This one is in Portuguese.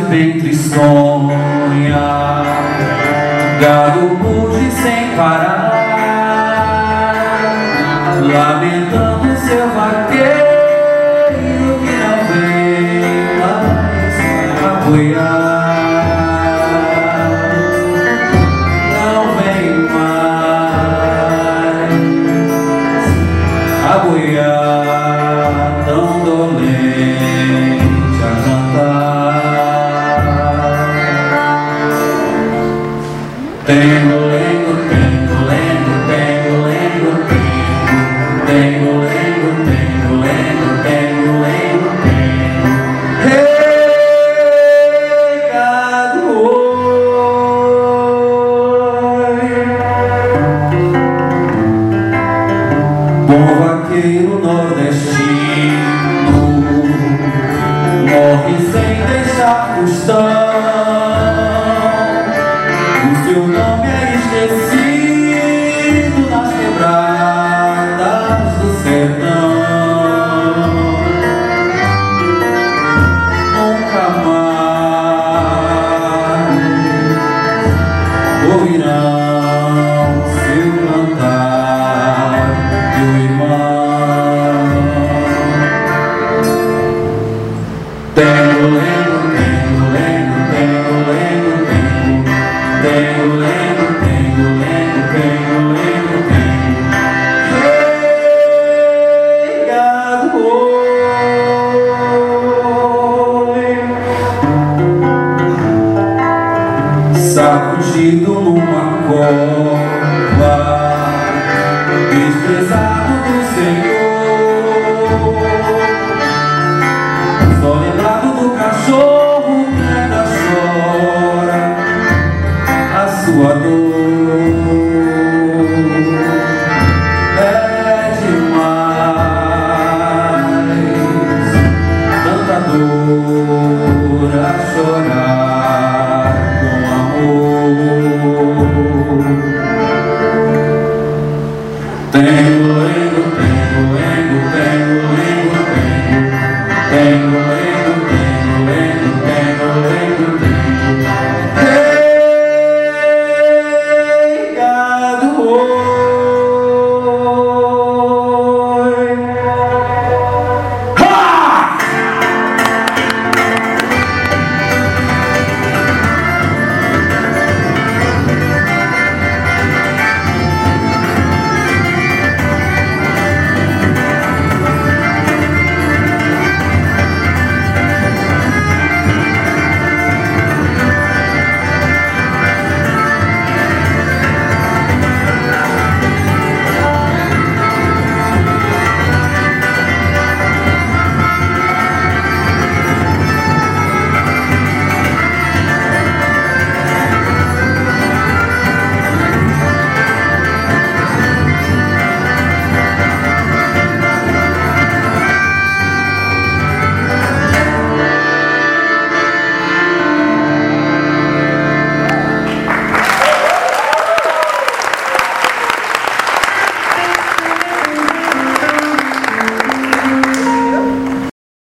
ventre sonha, gado muge sem parar, lamentando seu vaqueiro que não vem mais apoiar. Não vem mais apoiar, tão dolente a cantar. Tengo, lengo, tengo, lengo, tengo, lengo, tengo, lengo, tengo, lengo, tengo, lengo, tengo. Hey, gado, oi. Bom vaqueiro nordestino, morre sem deixar tostão. O seu nome é esquecido nas quebradas do sertão. Nunca mais ouvirão seu cantar, meu irmão. Tengo, lengo, tengo, lengo, tengo, lengo, tengo, tengo, lengo, tengo, lengo, tengo, lengo, tengo. Hey, gado, oi. Sacudido numa cova, desprezado do Senhor, só lembrado do cachorro que ainda chora a sua dor. É demais tanta dor a chorar com amor. Tem